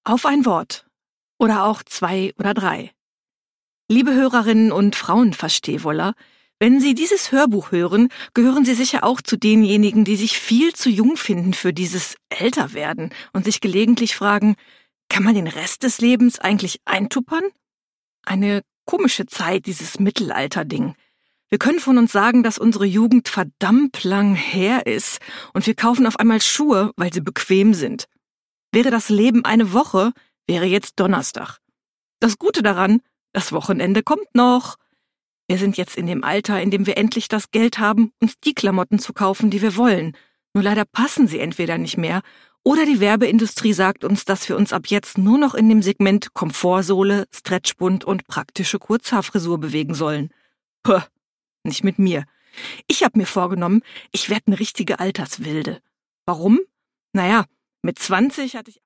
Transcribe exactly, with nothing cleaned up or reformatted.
Auf ein Wort. Oder auch zwei oder drei. Liebe Hörerinnen und Frauenverstehwoller, wenn Sie dieses Hörbuch hören, gehören Sie sicher auch zu denjenigen, die sich viel zu jung finden für dieses Älterwerden und sich gelegentlich fragen, kann man den Rest des Lebens eigentlich eintuppern? Eine komische Zeit, dieses Mittelalter-Ding. Wir können von uns sagen, dass unsere Jugend verdammt lang her ist und wir kaufen auf einmal Schuhe, weil sie bequem sind. Wäre das Leben eine Woche, wäre jetzt Donnerstag. Das Gute daran, das Wochenende kommt noch. Wir sind jetzt in dem Alter, in dem wir endlich das Geld haben, uns die Klamotten zu kaufen, die wir wollen. Nur leider passen sie entweder nicht mehr oder die Werbeindustrie sagt uns, dass wir uns ab jetzt nur noch in dem Segment Komfortsohle, Stretchbund und praktische Kurzhaarfrisur bewegen sollen. Puh, nicht mit mir. Ich habe mir vorgenommen, ich werde eine richtige Alterswilde. Warum? Naja, mit zwanzig hatte ich